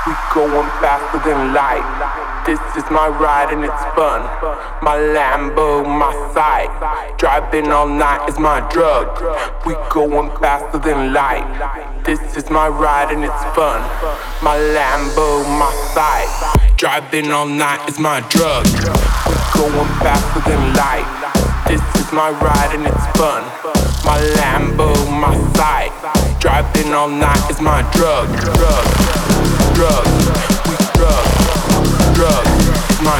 We going faster than light. This is my ride and it's fun. My Lambo, my sight. Driving all night is my drug. We going faster than light. This is my ride and it's fun. My Lambo, my sight. Driving all night is my drug. We going faster than light. This is my ride and it's fun. My Lambo, my sight. Driving all night is my drug. Drug, we drug, it's my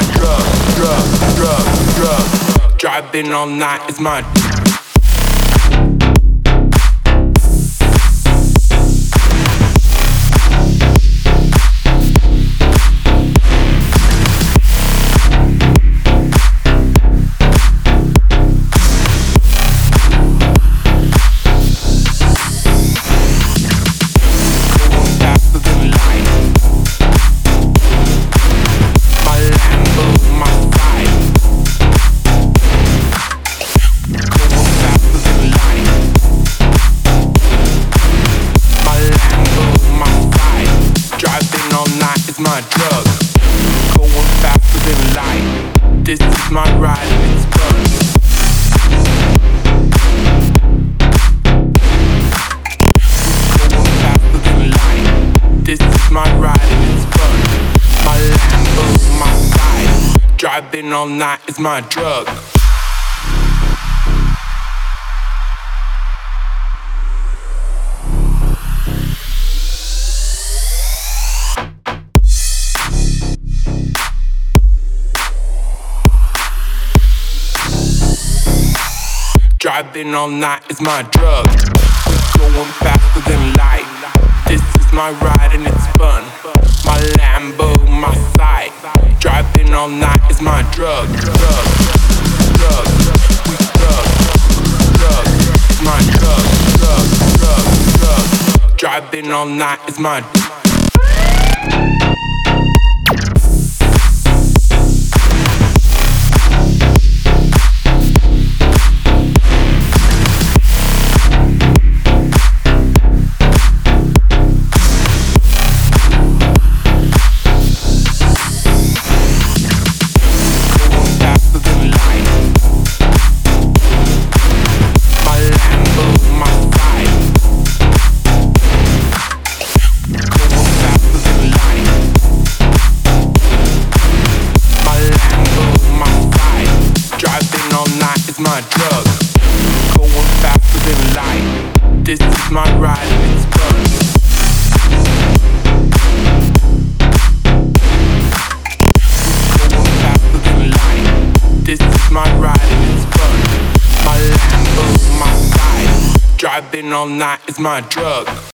drug. Driving all night is my my drug, going faster than light. This is my ride and it's fun. Going faster than light. This is my ride and it's fun. My Lambo, my side. Driving all night is my drug. Driving all night is my drug. Going faster than light. This is my ride and it's fun. My Lambo, my sight. Driving all night is my drug. We it's my drug. Driving all night is my my drug, going faster than light. This is my ride and it's fun. Going faster than light. This is my ride and it's fun. My Lambo, my side. Driving all night is my drug.